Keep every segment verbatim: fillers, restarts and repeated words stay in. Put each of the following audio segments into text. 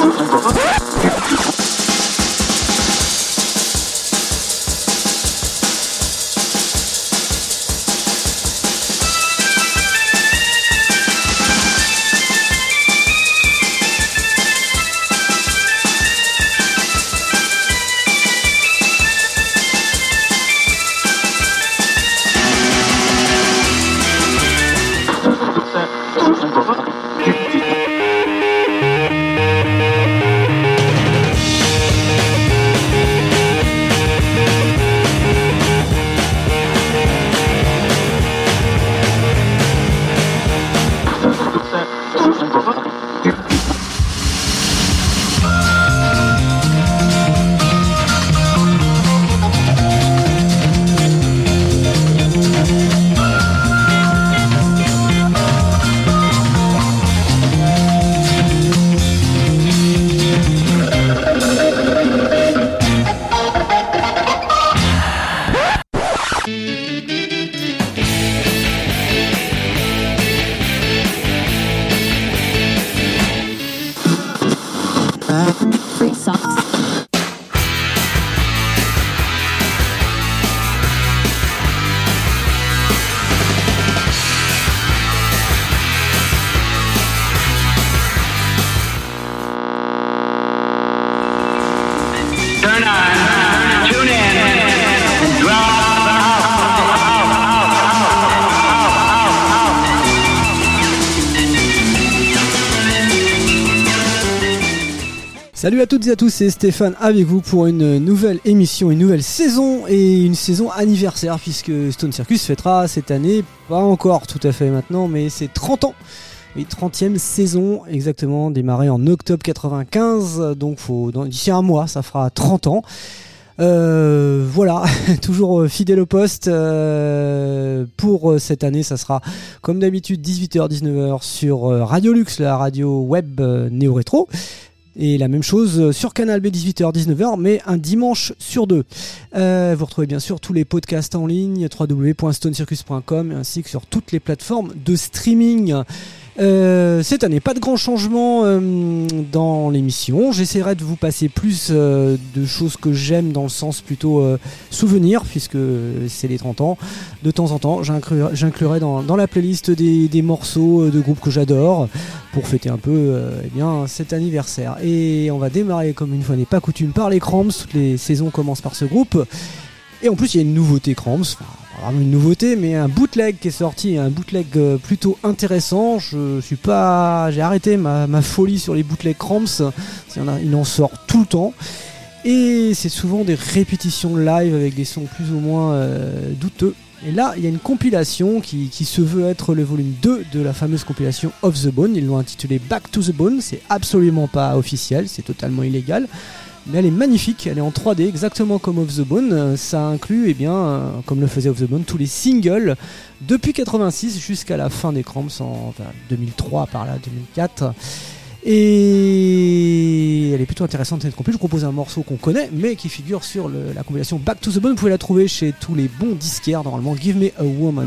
Salut à toutes et à tous, c'est Stéphane avec vous pour une nouvelle émission, une nouvelle saison et une saison anniversaire puisque Stone Circus fêtera cette année, pas encore tout à fait maintenant, mais c'est trente ans. Oui, trentième saison exactement, démarrée en octobre quatre-vingt-quinze, donc faut, dans, d'ici un mois ça fera trente ans. Euh, voilà, toujours fidèle au poste. Euh, pour cette année, ça sera comme d'habitude dix-huit heures dix-neuf heures sur Radio Lux, la radio web euh, néo-rétro. Et la même chose sur Canal B, dix-huit heures dix-neuf heures, mais un dimanche sur deux. Euh, vous retrouvez bien sûr tous les podcasts en ligne, w w w point stone circus point com, ainsi que sur toutes les plateformes de streaming. Euh, cette année, pas de grands changements euh, dans l'émission. J'essaierai de vous passer plus euh, de choses que j'aime dans le sens plutôt euh, souvenir, puisque c'est les trente ans. De temps en temps, j'inclurai, j'inclurai dans, dans la playlist des, des morceaux de groupes que j'adore pour fêter un peu euh, eh bien, cet anniversaire. Et on va démarrer, comme une fois n'est pas coutume, par les Cramps. Toutes les saisons commencent par ce groupe. Et en plus, il y a une nouveauté Cramps, enfin, pas vraiment une nouveauté, mais un bootleg qui est sorti, un bootleg plutôt intéressant. Je suis pas, j'ai arrêté ma, ma folie sur les bootlegs Cramps. Il en, a, il en sort tout le temps. Et c'est souvent des répétitions live avec des sons plus ou moins euh, douteux. Et là, il y a une compilation qui, qui se veut être le volume deux de la fameuse compilation Of the Bone. Ils l'ont intitulé Back to the Bone. C'est absolument pas officiel, c'est totalement illégal. Mais elle est magnifique, elle est en trois D, exactement comme Of the Bone. Ça inclut, eh bien, comme le faisait Of the Bone, tous les singles depuis quatre-vingt-six jusqu'à la fin des Cramps en enfin, deux mille trois, par là, deux mille quatre. Et elle est plutôt intéressante cette compilation. Je vous propose un morceau qu'on connaît, mais qui figure sur le, la compilation Back to the Bone. Vous pouvez la trouver chez tous les bons disquaires, normalement. Give Me a Woman.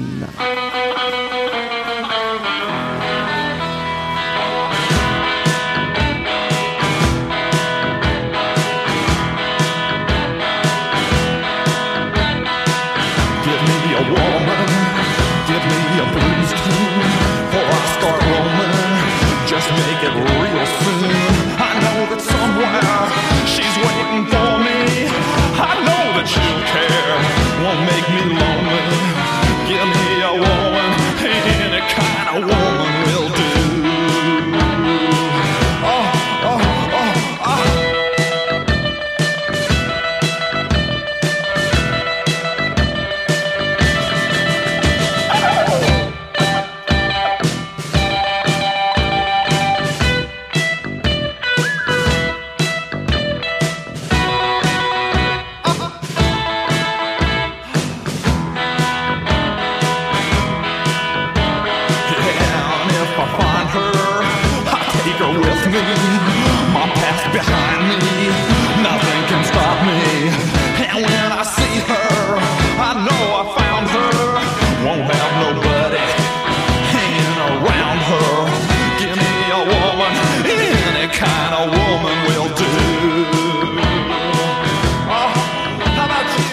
Kind of of woman will do. Oh, how about you?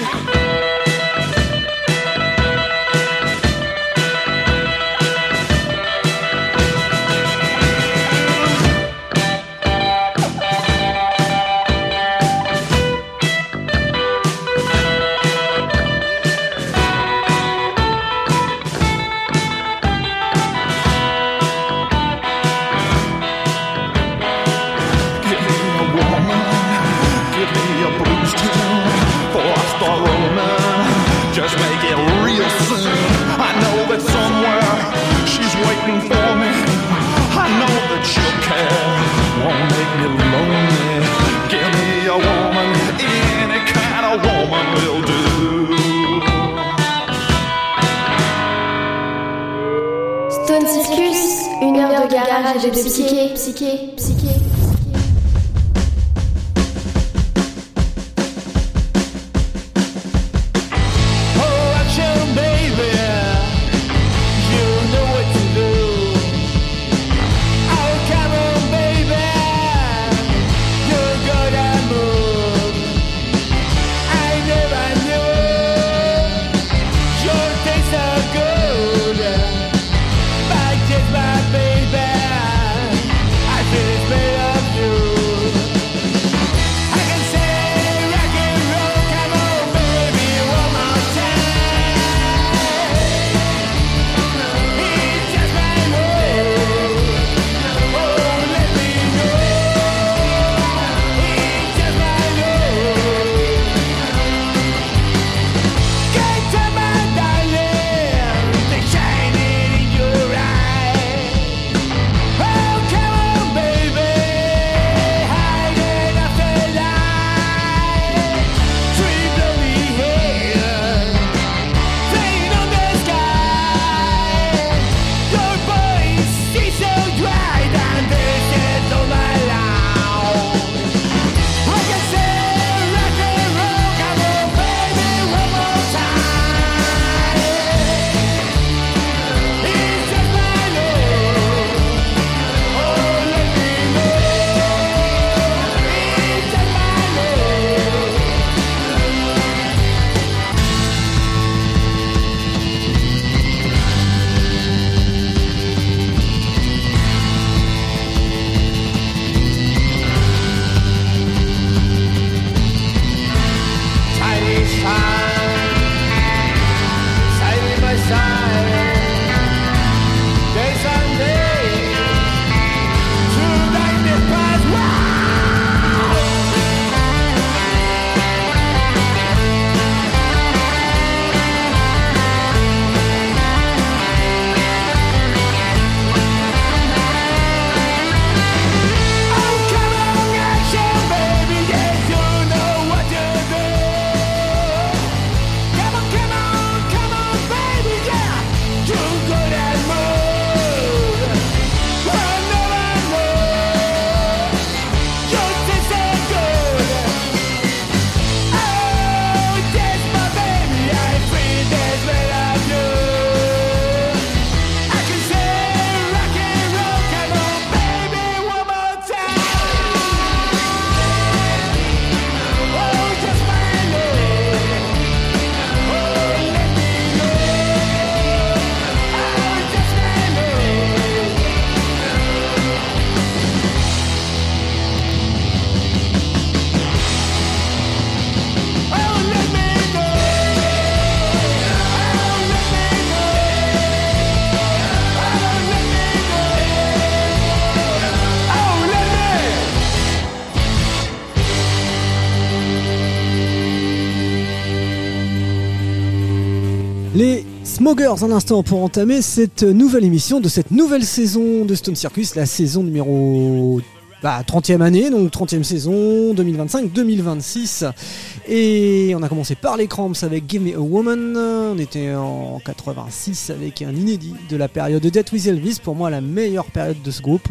Just make it real soon. I know that somewhere she's waiting for me. I know that she'll care, won't make me lonely. Give me a woman, any kind of woman will do. Stone Circus, une heure de garage et de psyché, psyché, psyché. Les Smogers, un instant pour entamer cette nouvelle émission de cette nouvelle saison de Stone Circus, la saison numéro bah, trentième année, donc trentième saison, deux mille vingt-cinq deux mille vingt-six. Et on a commencé par les Cramps avec Give Me a Woman, on était en quatre-vingt-six avec un inédit de la période de Death with Elvis, pour moi la meilleure période de ce groupe.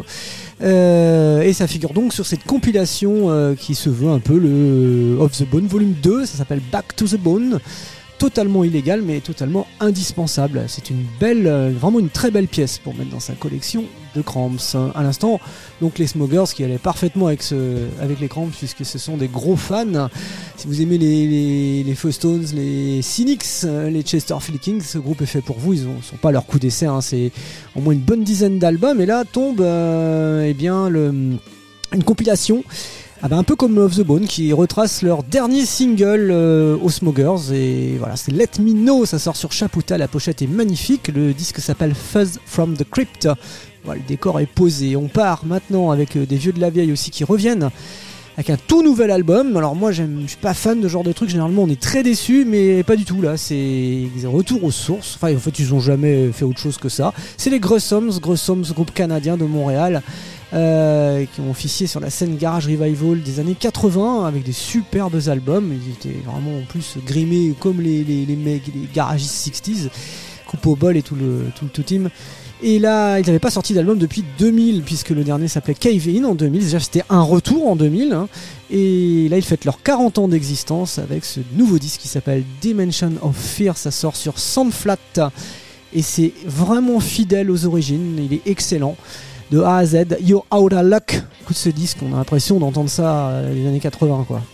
Euh, et ça figure donc sur cette compilation euh, qui se veut un peu le Of the Bone volume deux, ça s'appelle Back to the Bone. totalement illégal mais totalement indispensable. C'est une belle, euh, vraiment une très belle pièce pour mettre dans sa collection de Cramps. À l'instant, donc les Smokers qui allaient parfaitement avec, ce, avec les Cramps puisque ce sont des gros fans. Si vous aimez les, les, les Faux Stones, les Cynics, les Chesterfield Kings, ce groupe est fait pour vous. Ils ne sont pas à leur coup d'essai, hein. C'est au moins une bonne dizaine d'albums et là tombe euh, eh bien, le, une compilation. Ah bah un peu comme Love the Bone qui retrace leur dernier single euh, aux Smokers et voilà, c'est Let Me Know, ça sort sur Chaputa, la pochette est magnifique, le disque s'appelle Fuzz from the Crypt. Voilà, le décor est posé, on part maintenant avec euh, des vieux de la vieille aussi qui reviennent avec un tout nouvel album. Alors moi j'aime, je suis pas fan de ce genre de truc, généralement on est très déçus mais pas du tout là, c'est retour aux sources, enfin en fait ils ont jamais fait autre chose que ça. C'est les Grussoms, Grussoms, groupe canadien de Montréal. Euh, qui ont officié sur la scène Garage Revival des années quatre-vingts avec des superbes albums. Ils étaient vraiment en plus grimés comme les, les, les mecs, les garagistes sixties, coupe au bol et tout le, tout le tout team. Et là, ils n'avaient pas sorti d'album depuis deux mille, puisque le dernier s'appelait Cave In en deux mille. Déjà, c'était un retour en deux mille. Hein. Et là, ils fêtent leurs quarante ans d'existence avec ce nouveau disque qui s'appelle Dimension of Fear. Ça sort sur Soundflat. Et c'est vraiment fidèle aux origines. Il est excellent. De A à Z, You're Out of Luck. Écoute ce disque, on a l'impression d'entendre ça euh, les années quatre-vingts, quoi.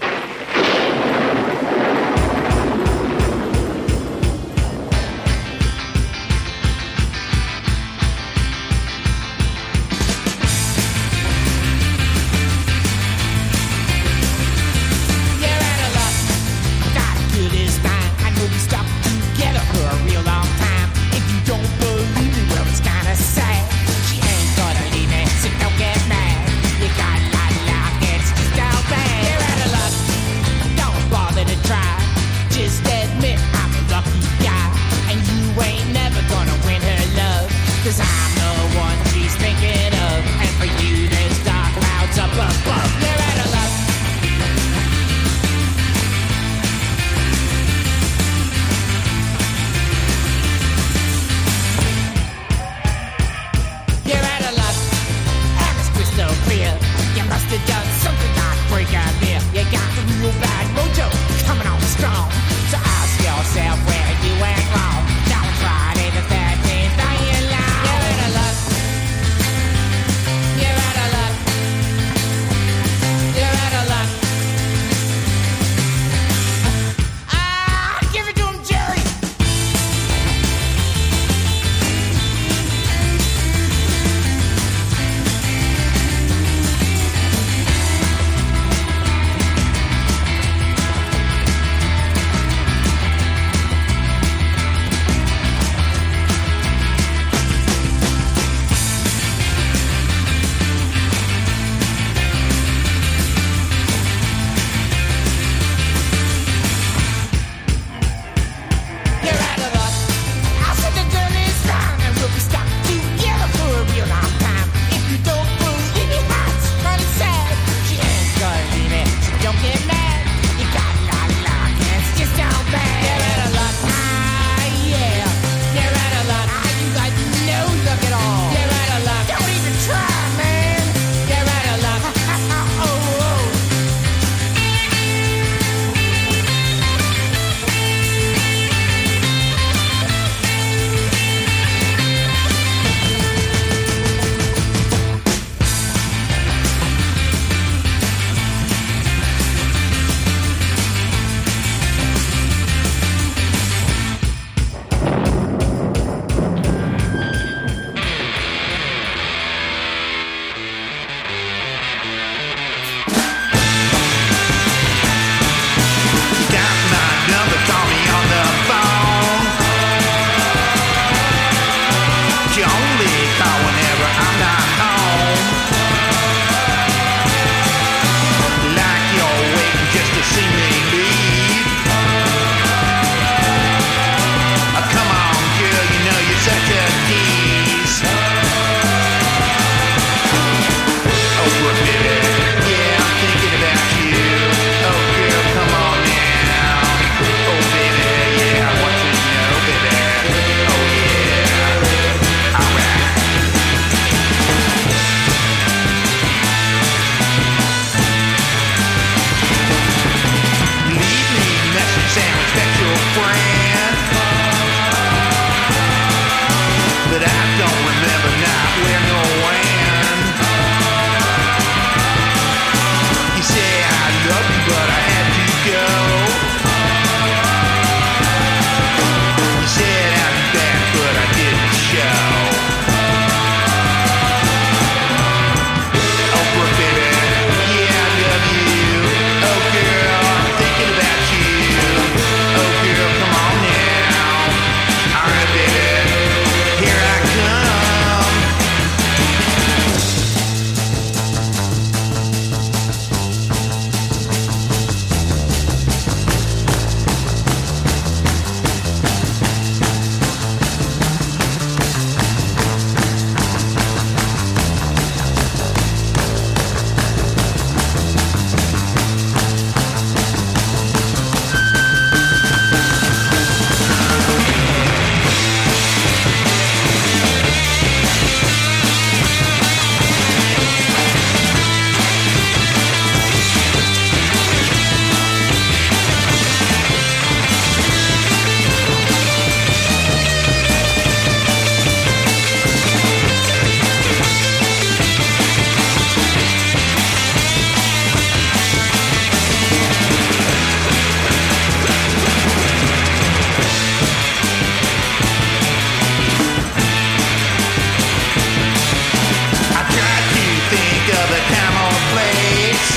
discover camouflage.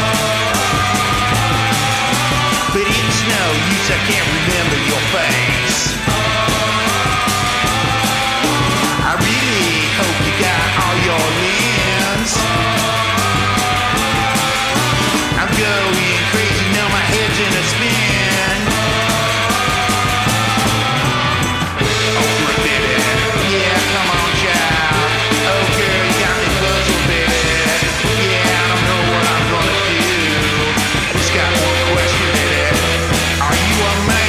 But it's no use, I can't remember your face. I really hope you got all your limbs. I'm going crazy now, my head's in a spin. Oh, baby, yeah, come on, child. Oh, girl, you got me puzzled, baby. Yeah, I don't know what I'm gonna do. Just got one question, baby. Are you a man?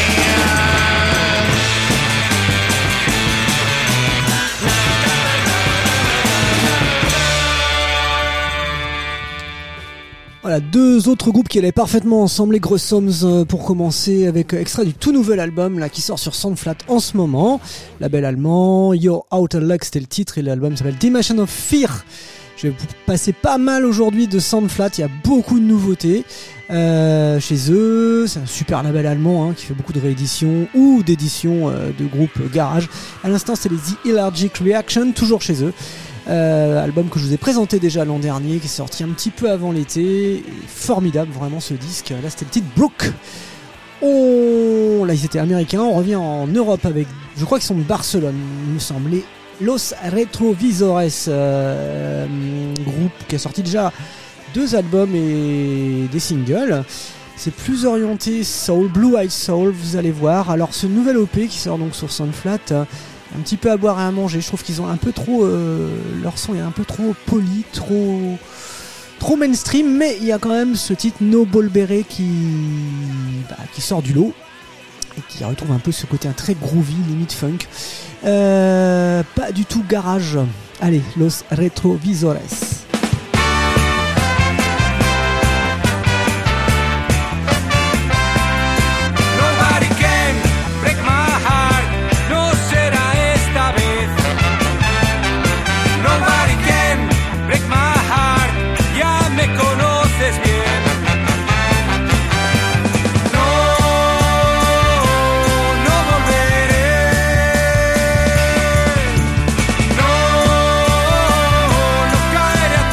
Voilà, deux autres groupes qui allaient parfaitement ensemble, les Grossoms pour commencer, avec extrait du tout nouvel album là qui sort sur Soundflat en ce moment, label allemand. You're Out of Luck, c'était le titre, et l'album s'appelle Dimension of Fear. Je vais vous passer pas mal aujourd'hui de Soundflat, il y a beaucoup de nouveautés euh, chez eux. C'est un super label allemand hein, qui fait beaucoup de rééditions ou d'éditions euh, de groupes garage. À l'instant, c'est les The Allergic Reaction, toujours chez eux. Euh, album que je vous ai présenté déjà l'an dernier, qui est sorti un petit peu avant l'été, et formidable vraiment ce disque. Là c'était le titre Brook. On... Là ils étaient américains, on revient en Europe avec, je crois qu'ils sont de Barcelone il me semble, les Los Retrovisores, euh, groupe qui a sorti déjà deux albums et des singles. C'est plus orienté soul, Blue Eyed Soul, vous allez voir. Alors ce nouvel O P qui sort donc sur Soundflat, un petit peu à boire et à manger. Je trouve qu'ils ont un peu trop, euh, leur son est un peu trop poli, trop, trop mainstream, mais il y a quand même ce titre No Ball Beret qui, bah, qui sort du lot et qui retrouve un peu ce côté un très groovy, limite funk. Euh, pas du tout garage. Allez, Los Retrovisores. No, no caeré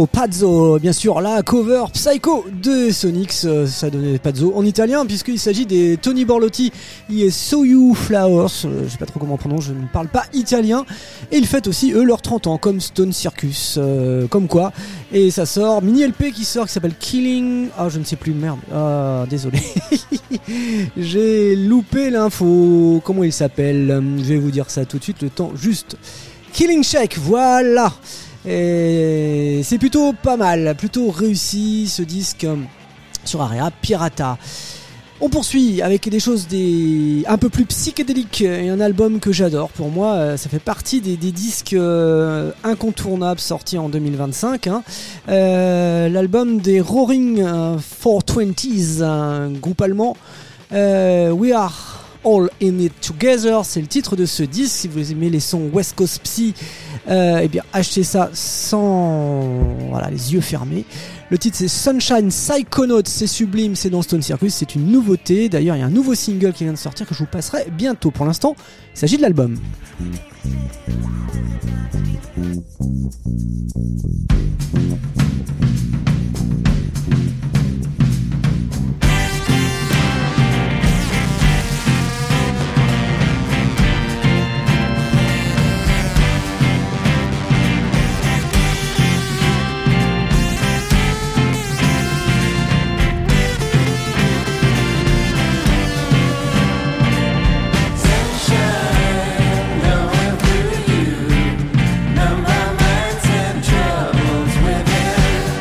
Pazzo, Pazzo, bien sûr, la cover Psycho de Sonics, euh, ça donnait Pazzo en italien, puisqu'il s'agit des Tony Borlotti et So You Flowers, euh, je sais pas trop comment on prononce, je ne parle pas italien, et ils fêtent aussi eux leurs trente ans, comme Stone Circus, euh, comme quoi, et ça sort, mini L P qui sort, qui s'appelle Killing, ah je ne sais plus, merde, ah désolé, j'ai loupé l'info, comment il s'appelle, je vais vous dire ça tout de suite, le temps juste, Killing Shake, voilà. Et c'est plutôt pas mal, plutôt réussi ce disque sur Area Pirata. On poursuit avec des choses des... un peu plus psychédéliques et un album que j'adore. Pour moi, ça fait partie des, des disques incontournables sortis en deux mille vingt-cinq. Hein. Euh, l'album des Roaring four twenties, un groupe allemand. Euh, We Are All In It Together, c'est le titre de ce disque. Si vous aimez les sons West Coast Psy, euh, eh bien achetez ça sans voilà, les yeux fermés. Le titre c'est Sunshine Psychonaut, c'est sublime, c'est dans Stone Circus, c'est une nouveauté. D'ailleurs il y a un nouveau single qui vient de sortir que je vous passerai bientôt. Pour l'instant il s'agit de l'album. Number minds and troubles within.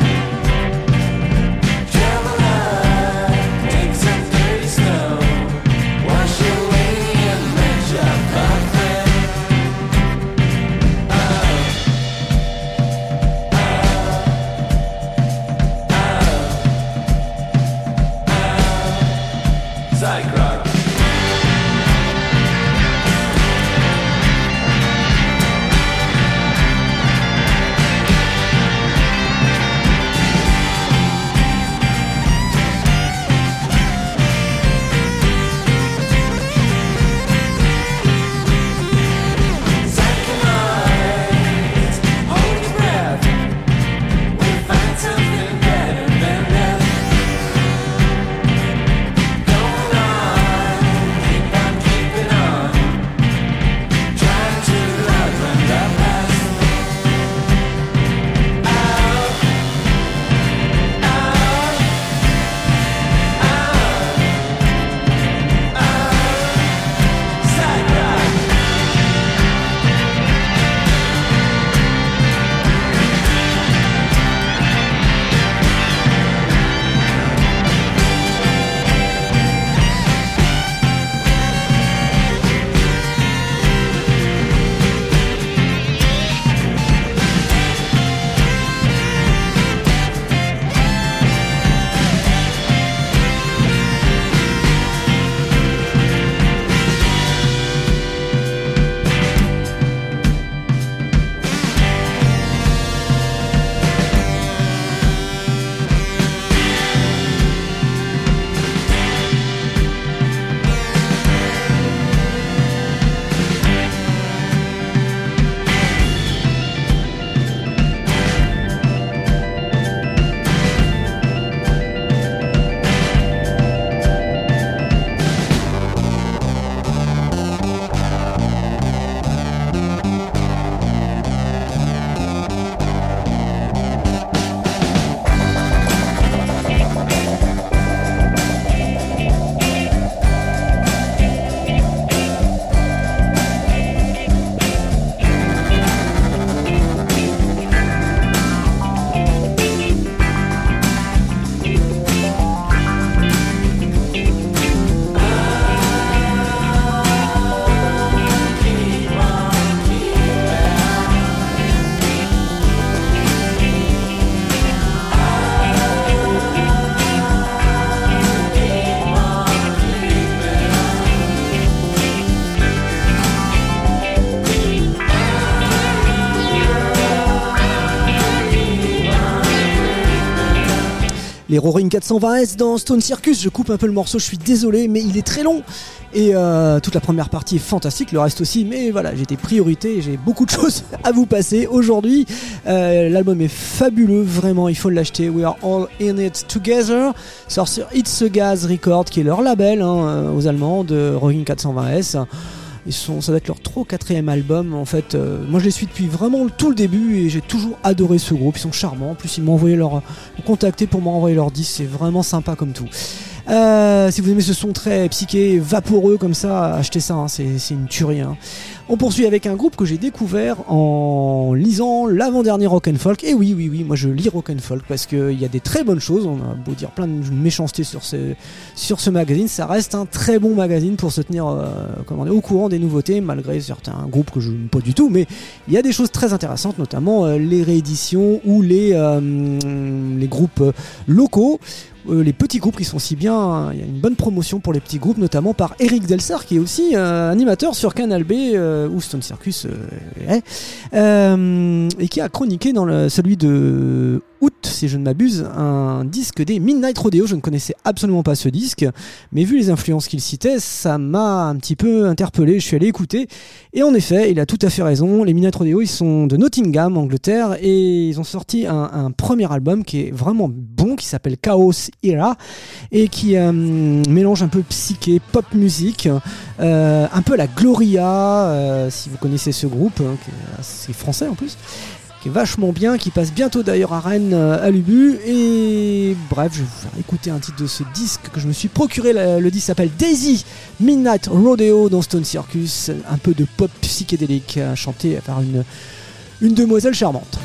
les Roaring quatre cent vingt S dans Stone Circus. Je coupe un peu le morceau, je suis désolé, mais il est très long. Et euh, toute la première partie est fantastique, le reste aussi, mais voilà, j'ai des priorités, j'ai beaucoup de choses à vous passer aujourd'hui. Euh, l'album est fabuleux, vraiment, il faut l'acheter. We Are All In It Together, sort sur It's a Gas Record, qui est leur label hein, aux Allemands de Roaring quatre cent vingt S. Ils sont, ça doit être leur trois ou quatrième album en fait. Euh, moi je les suis depuis vraiment tout le début et j'ai toujours adoré ce groupe. Ils sont charmants. En plus ils m'ont envoyé leur, m'ont contacté pour m'envoyer leur disque. C'est vraiment sympa comme tout. Euh, si vous aimez ce son très psyché, vaporeux comme ça, achetez ça. Hein, c'est, c'est une tuerie. Hein. On poursuit avec un groupe que j'ai découvert en lisant l'avant-dernier Rock and Folk. Et oui, oui, oui, moi je lis Rock and Folk parce qu'il y a des très bonnes choses. On a beau dire plein de méchanceté sur ce, sur ce magazine, ça reste un très bon magazine pour se tenir euh, comment dire, au courant des nouveautés, malgré certains groupes que je n'aime pas du tout. Mais il y a des choses très intéressantes, notamment euh, les rééditions ou les, euh, les groupes euh, locaux. Euh, les petits groupes qui sont si bien, hein. Il y a une bonne promotion pour les petits groupes, notamment par Eric Delsar qui est aussi euh, animateur sur Canal B euh, ou Stone Circus euh, est, euh, et qui a chroniqué dans le, celui de août, si je ne m'abuse, un disque des Midnight Rodeo. Je ne connaissais absolument pas ce disque, mais vu les influences qu'il citait, ça m'a un petit peu interpellé. Je suis allé écouter et en effet, il a tout à fait raison. Les Midnight Rodeo, ils sont de Nottingham, Angleterre, et ils ont sorti un, un premier album qui est vraiment bon, qui s'appelle Chaos Era et qui euh, mélange un peu psyché, pop musique, euh, un peu la Gloria, euh, si vous connaissez ce groupe, hein, qui est, c'est français en plus, qui est vachement bien, qui passe bientôt d'ailleurs à Rennes à l'Ubu. Et bref, je vais vous faire écouter un titre de ce disque que je me suis procuré. Le, le disque s'appelle Daisy Midnight Rodeo dans Stone Circus, un peu de pop psychédélique chanté par une, une demoiselle charmante.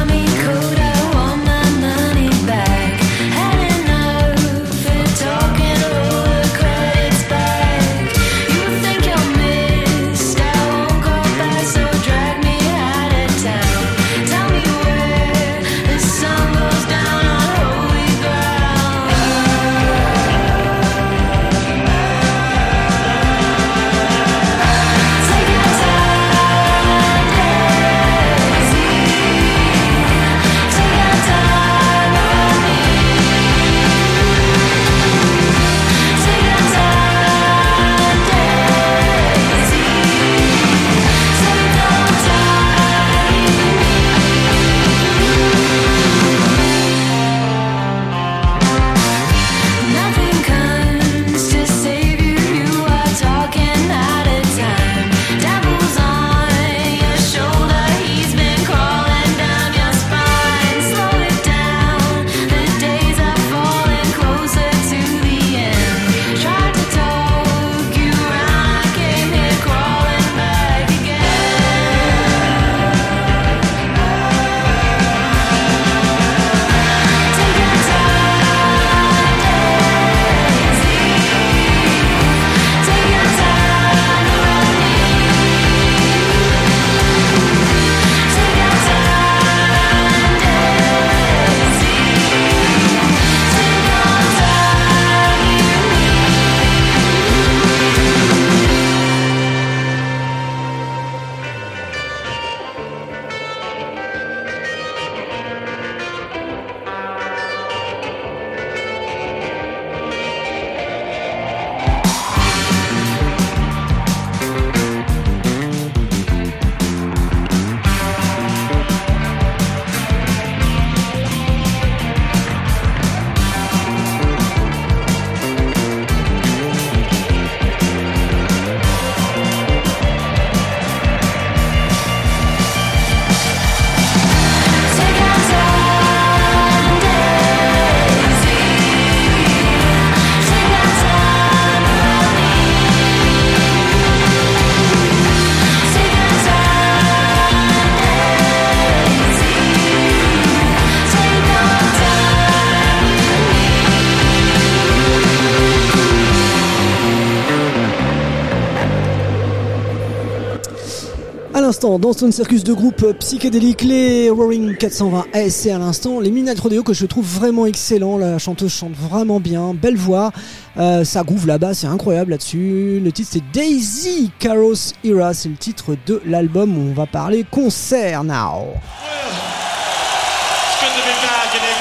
Dans Stone Circus de groupe psychédélique, les Roaring quatre cent vingt S et à l'instant les Midnight Rodeo que je trouve vraiment excellent. La chanteuse chante vraiment bien, belle voix, euh, ça groove là-bas, c'est incroyable là-dessus. Le titre c'est Daisy Chaos Era, c'est le titre de l'album où on va parler concert now. It's good to be back in England.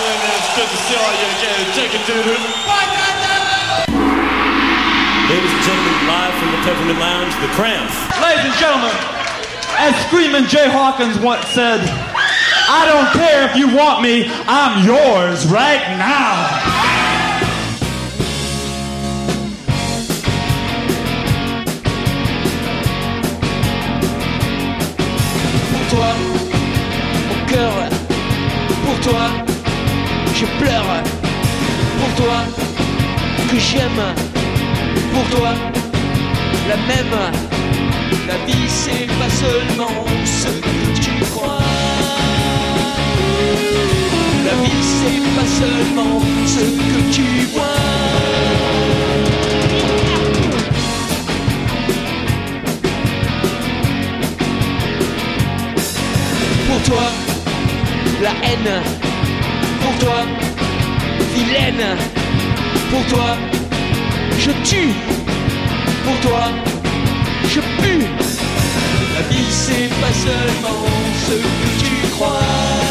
it's good to see all you again. Take it, dude. Ladies and gentlemen, live from the Peppermint Lounge, the Cramps. Ladies and gentlemen, as Screaming Jay Hawkins once said, I don't care if you want me, I'm yours right now. Pour toi, mon cœur, pour toi, je pleure. Pour toi, que j'aime. Pour toi, la même. La vie c'est pas seulement ce que tu crois. La vie c'est pas seulement ce que tu vois. Pour toi, la haine. Pour toi, vilaine. Pour toi, je tue. Pour toi, je pue. La vie c'est pas seulement ce que tu crois.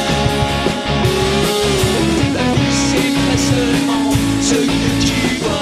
La vie c'est pas seulement ce que tu vois.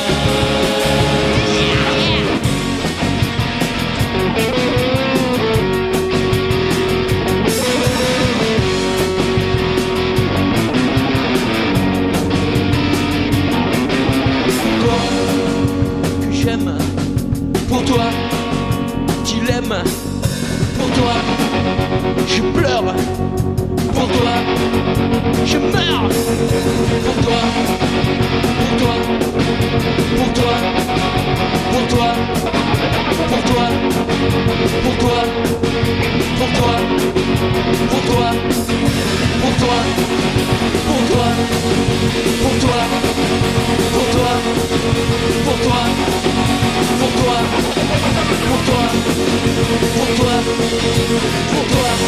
Pour toi, tu l'aimes. Pour toi, je pleure. Pour toi, je meurs. Pour toi, pour toi, pour toi, pour toi, pour toi, pour toi, pour toi, pour toi, pour toi, pour toi, pour toi, pour toi, pour toi, pour toi, pour toi, pour toi, pour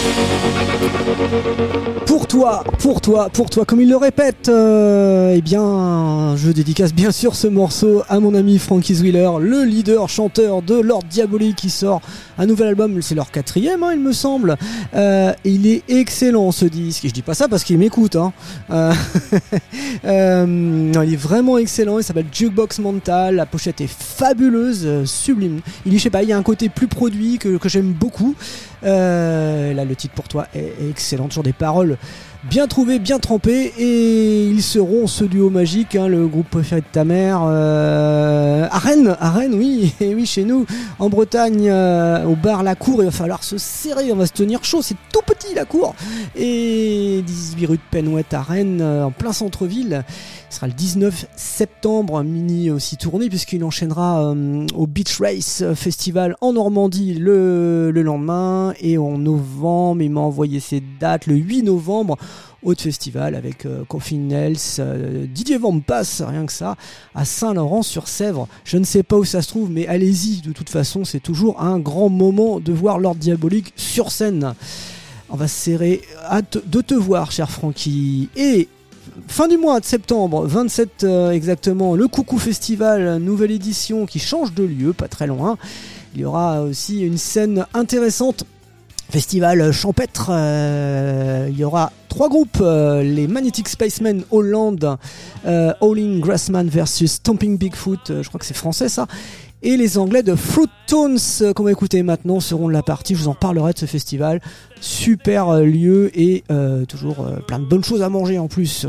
toi. Pour toi, pour toi, pour toi, comme il le répète, euh, eh bien, je dédicace bien sûr ce morceau à mon ami Frankie Zwiller, le leader chanteur de Lord Diabolique, qui sort un nouvel album, c'est leur quatrième, hein, il me semble. Euh, et il est excellent ce disque, et je dis pas ça parce qu'il m'écoute, hein. Euh, euh, non, il est vraiment excellent, il s'appelle Jukebox Mental, la pochette est fabuleuse, euh, sublime. Il, je sais pas, il y a un côté plus produit que, que j'aime beaucoup. Euh, là, le titre pour toi est, est excellent, toujours des paroles bien trouvées, bien trempées, et ils seront ce duo magique, hein, le groupe préféré de ta mère, euh, à Rennes, à Rennes, oui, et oui, chez nous, en Bretagne, euh, au bar La Cour. Il va falloir se serrer, on va se tenir chaud, c'est tout petit La Cour, et dix-huit rue de Penouette à Rennes, euh, en plein centre-ville. Ce sera le dix-neuf septembre, mini aussi tournée, puisqu'il enchaînera euh, au Beach Race Festival en Normandie le, le lendemain, et en novembre, il m'a envoyé ses dates, le huit novembre, Haute Festival avec euh, Coffee Nels, euh, Didier Vampas, rien que ça, à Saint-Laurent-sur-Sèvre. Je ne sais pas où ça se trouve, mais allez-y, de toute façon, c'est toujours un grand moment de voir Lord Diabolique sur scène. On va se serrer, hâte de te voir, cher Francky. Et fin du mois de septembre, vingt-sept euh, exactement, le Coucou Festival, nouvelle édition qui change de lieu, pas très loin. Il y aura aussi une scène intéressante, festival champêtre. Euh, il y aura trois groupes, euh, les Magnetic Spacemen Hollande, euh, Howling Grassman versus Stomping Bigfoot, euh, je crois que c'est français ça. Et les Anglais de Fruit Tones, euh, qu'on va écouter maintenant, seront de la partie. Je vous en parlerai de ce festival. Super euh, lieu, et euh, toujours euh, plein de bonnes choses à manger en plus.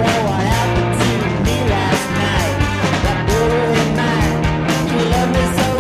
Love me so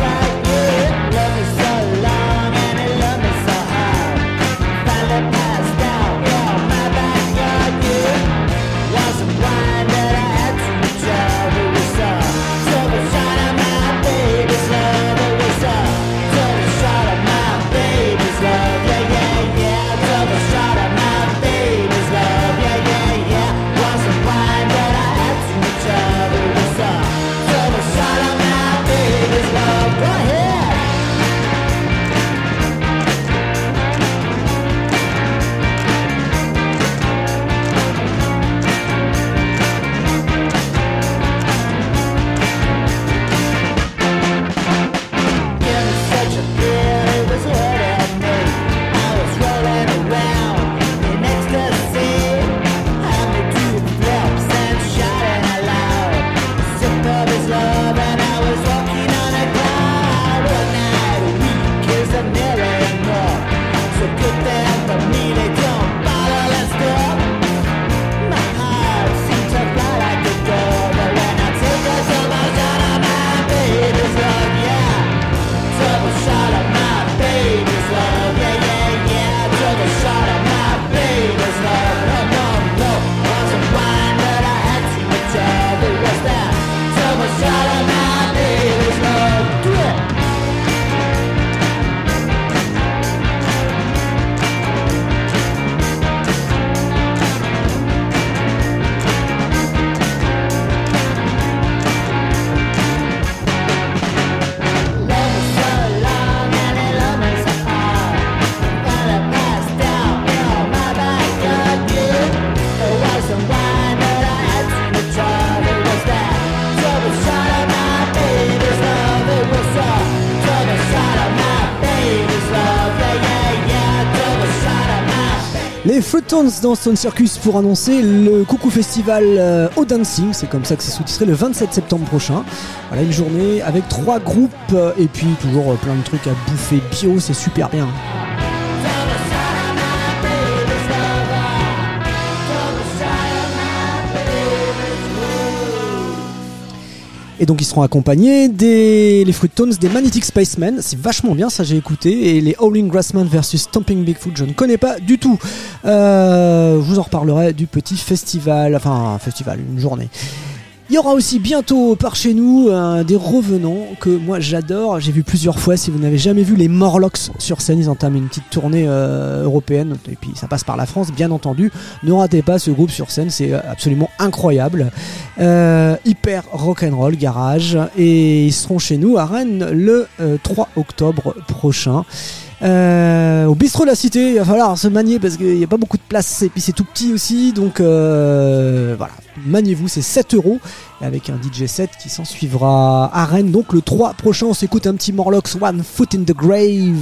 Les Fruitones dans Stone Circus pour annoncer le Coucou Festival euh, au Dancing, c'est comme ça que c'est sous-titré, le vingt-sept septembre prochain. Voilà, une journée avec trois groupes euh, et puis toujours euh, plein de trucs à bouffer bio, c'est super bien. Et donc ils seront accompagnés des les Fruitones, des Magnetic Spacemen, c'est vachement bien, ça j'ai écouté, et les Howling Grassman versus Stomping Bigfoot, je ne connais pas du tout. Euh, je vous en reparlerai du petit festival, enfin un festival, une journée. Il y aura aussi bientôt par chez nous euh, des revenants que moi j'adore, j'ai vu plusieurs fois. Si vous n'avez jamais vu les Morlocks sur scène, ils entament une petite tournée euh, européenne et puis ça passe par la France bien entendu. Ne ratez pas ce groupe sur scène, c'est absolument incroyable, euh, hyper rock'n'roll garage, et ils seront chez nous à Rennes le euh, trois octobre prochain. Euh, au bistrot de la Cité, il va falloir se manier parce qu'il n'y a pas beaucoup de place et puis c'est tout petit aussi, donc euh, voilà, maniez-vous, c'est sept euros avec un D J set qui s'en suivra à Rennes. Donc le trois prochain, on s'écoute un petit Morlocks, One Foot in the Grave.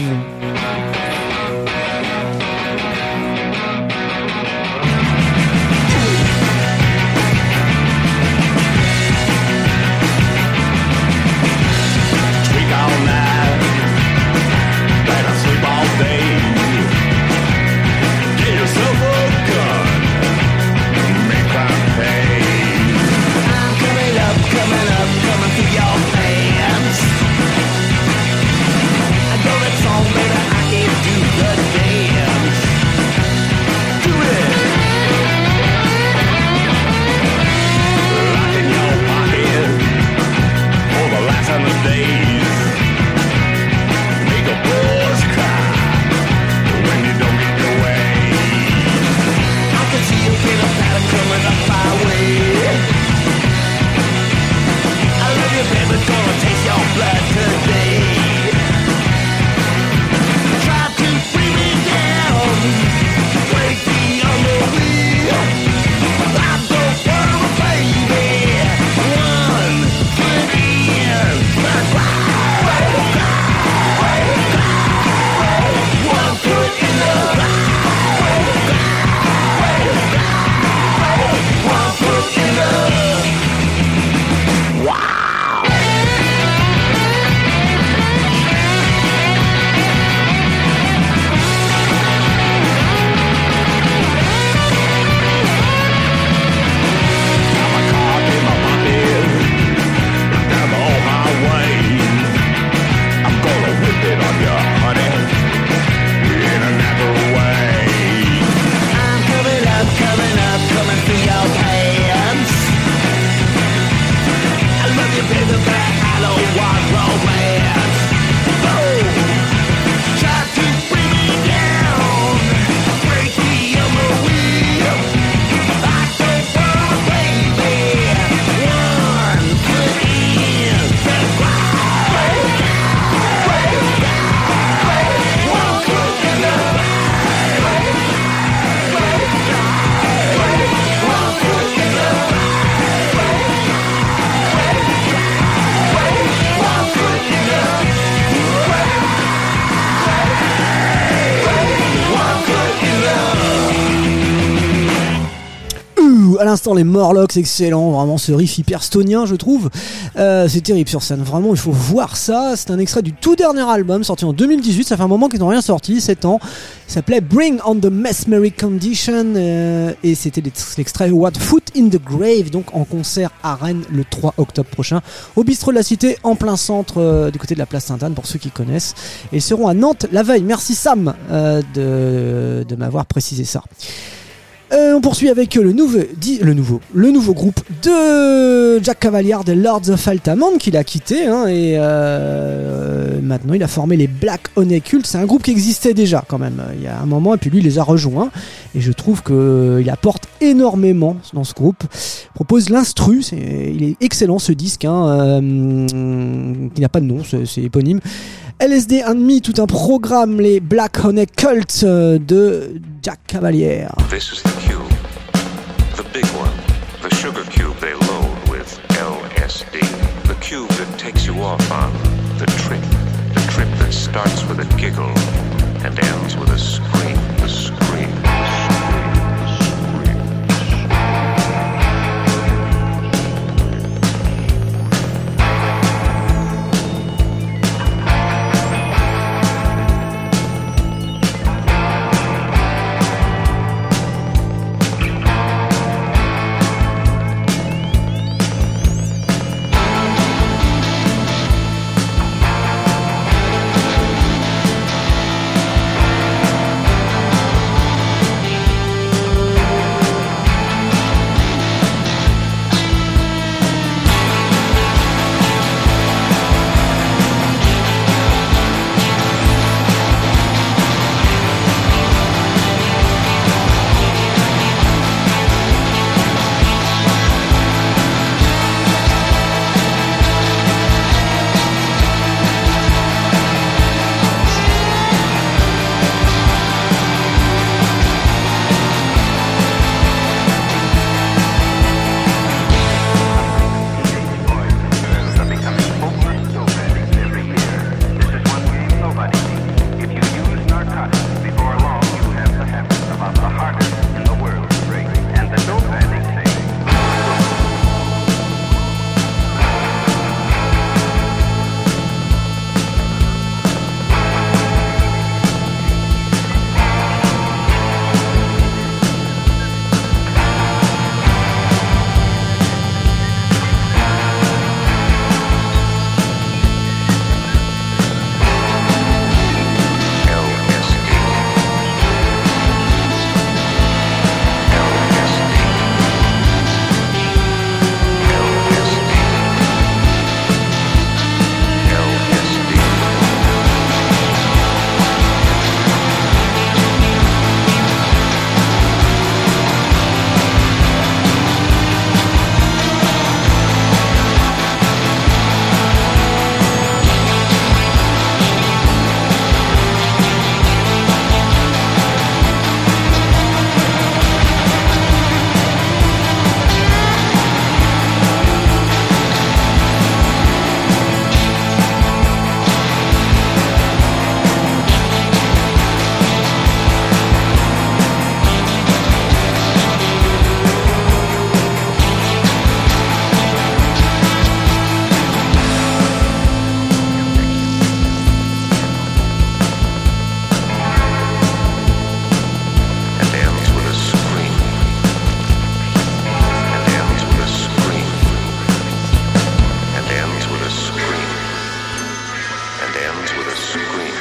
À l'instant les Morlocks, excellent, vraiment ce riff hyper stonien je trouve, euh, c'est terrible sur scène, vraiment il faut voir ça. C'est un extrait du tout dernier album sorti en deux mille dix-huit, ça fait un moment qu'ils n'ont rien sorti, sept ans, il s'appelait Bring on the Mesmeric Condition, euh, et c'était l'extrait What Foot in the Grave, donc en concert à Rennes le trois octobre prochain au bistrot de la Cité en plein centre, euh, du côté de la place Sainte-Anne pour ceux qui connaissent, et ils seront à Nantes la veille. Merci Sam euh, de, de m'avoir précisé ça. Euh, on poursuit avec le nouveau, dit, le nouveau, le nouveau groupe de Jack Cavalier des Lords of Altamont qu'il a quitté, hein, et euh, maintenant il a formé les Black Honey Cult. C'est un groupe qui existait déjà quand même il y a un moment, et puis lui il les a rejoints, et je trouve qu'il apporte énormément dans ce groupe. Il propose l'instru, c'est, il est excellent ce disque, hein, euh, qui n'a pas de nom, c'est, c'est éponyme. L S D and Me, tout un programme, les Black Honey Cult de Jack Cavalier. This is the cube, the big one, the sugar cube they load with L S D. The cube that takes you off on the trip, the trip that starts with a giggle and ends with a scream, the scream. and ends with a scream.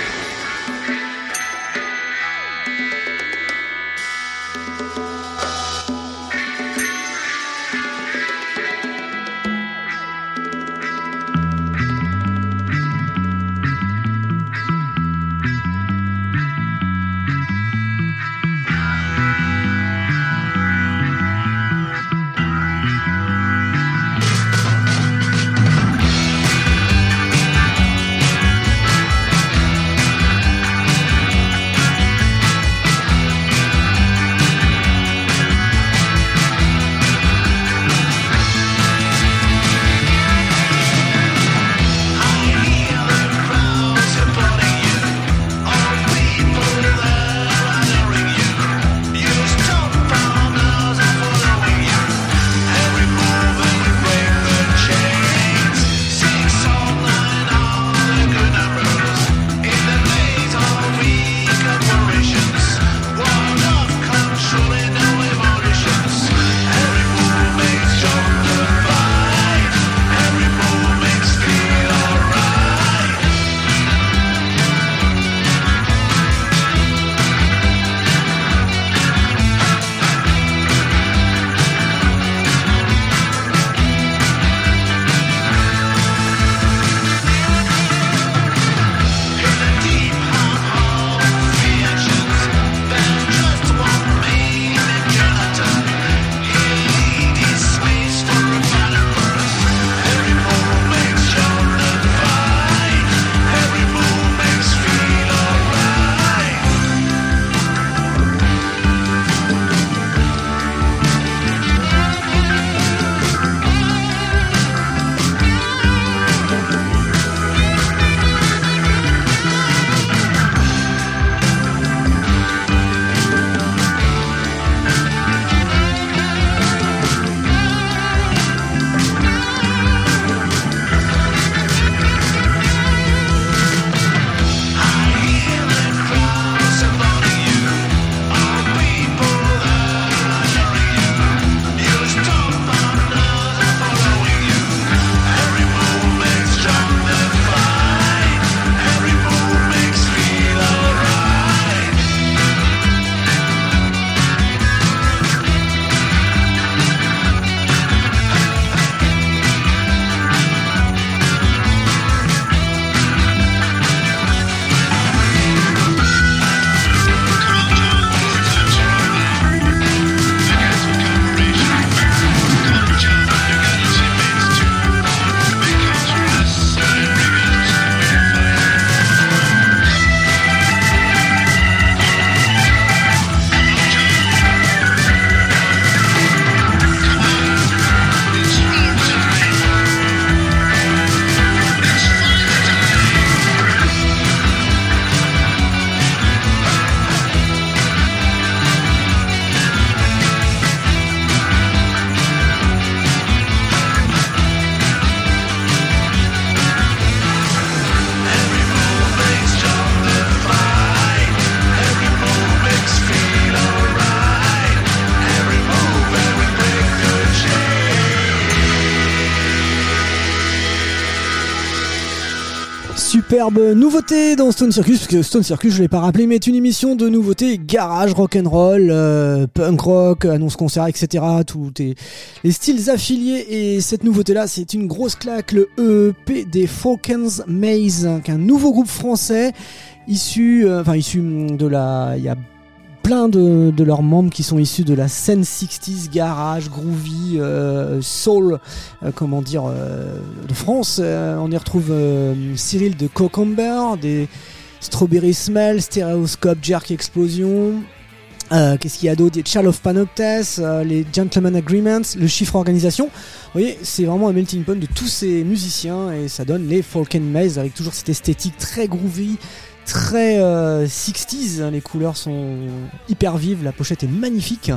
Superbe nouveauté dans Stone Circus, parce que Stone Circus, je l'ai pas rappelé, mais est une émission de nouveautés garage, rock'n'roll, euh, punk rock, annonce concert, et cetera. Tout est les styles affiliés. Et cette nouveauté-là, c'est une grosse claque, le E P des Falcons Maze, hein, qu'un nouveau groupe français issu, euh, enfin issu de la, il y a plein de, de leurs membres qui sont issus de la scène sixties, garage, groovy, euh, soul, euh, comment dire, euh, de France. Euh, on y retrouve euh, Cyril de Cocomber, des Strawberry Smell, Stereoscope, Jerk Explosion. Euh, qu'est-ce qu'il y a d'autre? Des Child of Panoptes, euh, les Gentleman Agreements, le Chiffre Organisation. Vous voyez, c'est vraiment un melting pot de tous ces musiciens et ça donne les Falcon Maze avec toujours cette esthétique très groovy, très euh, sixties, hein, les couleurs sont hyper vives, la pochette est magnifique.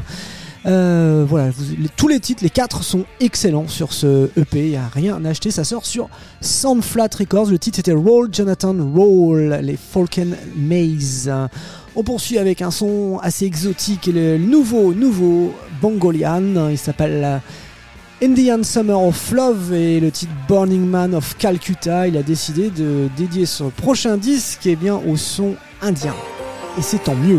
Euh, voilà, vous, les, tous les titres, les quatre sont excellents sur ce E P, il n'y a rien à acheter, ça sort sur Soundflat Records, le titre c'était Roll Jonathan Roll, les Falcon Maze. On poursuit avec un son assez exotique, le nouveau, nouveau Bongolian, il s'appelle Indian Summer of Love et le titre Burning Man of Calcutta. Il a décidé de dédier son prochain disque eh bien, au son indien. Et c'est tant mieux.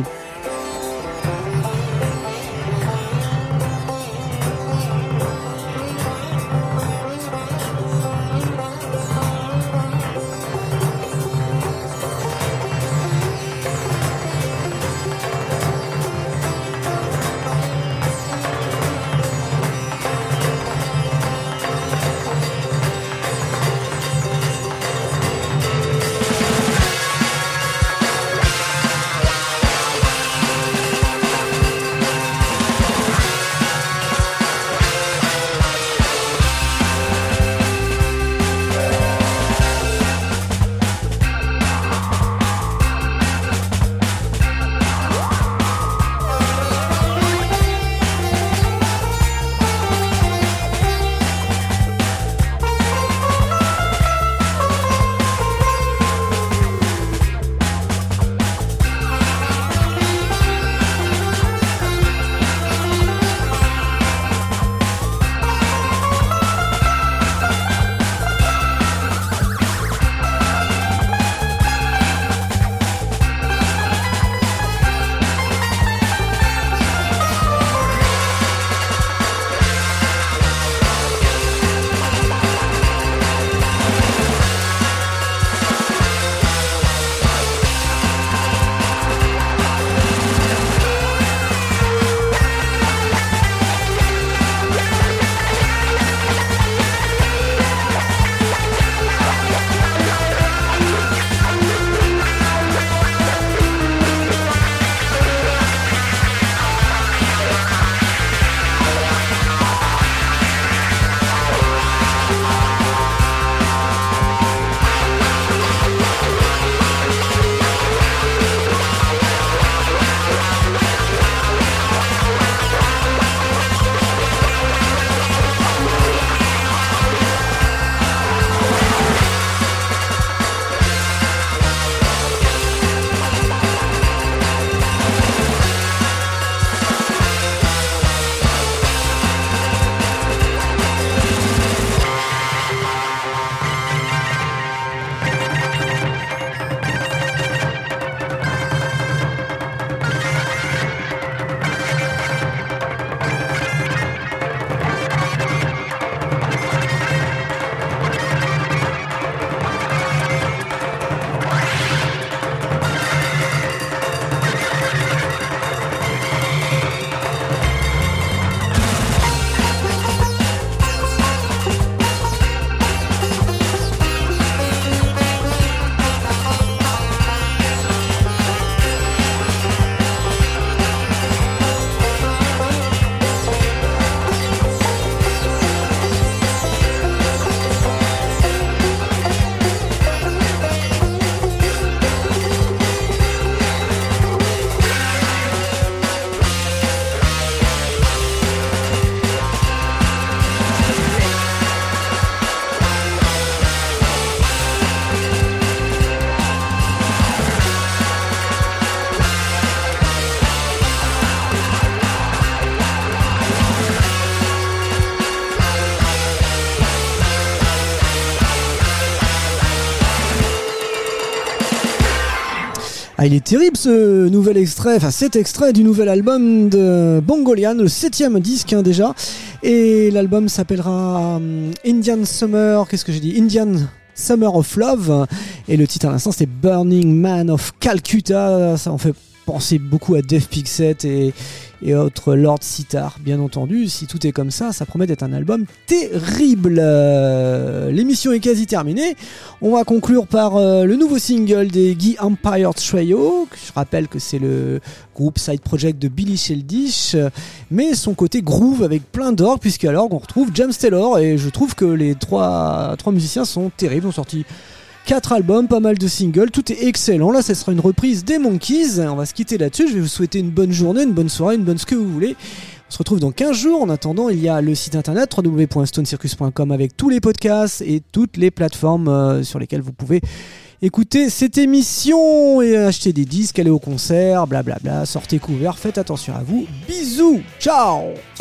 Ah, il est terrible ce nouvel extrait, enfin cet extrait du nouvel album de Bongolian, le septième disque hein, déjà. Et l'album s'appellera um, Indian Summer, qu'est-ce que j'ai dit Indian Summer of Love. Et le titre à l'instant c'était Burning Man of Calcutta. Ça en fait penser beaucoup à Dave Pixet et, et autres Lord Sitar, bien entendu. Si tout est comme ça, ça promet d'être un album terrible. Euh, l'émission est quasi terminée. On va conclure par euh, le nouveau single des Guy Empire Trio. Je rappelle que c'est le groupe side project de Billy Sheldich, mais son côté groove avec plein d'orgues, puisqu'à l'orgue on retrouve James Taylor. Et je trouve que les trois, trois musiciens sont terribles. Ils ont sorti quatre albums, pas mal de singles, tout est excellent. Là, ça sera une reprise des Monkees. On va se quitter là-dessus. Je vais vous souhaiter une bonne journée, une bonne soirée, une bonne ce que vous voulez. On se retrouve dans quinze jours. En attendant, il y a le site internet w w w point stone circus point com avec tous les podcasts et toutes les plateformes euh, sur lesquelles vous pouvez écouter cette émission et acheter des disques, aller au concert, blablabla, sortez couverts, faites attention à vous. Bisous, ciao.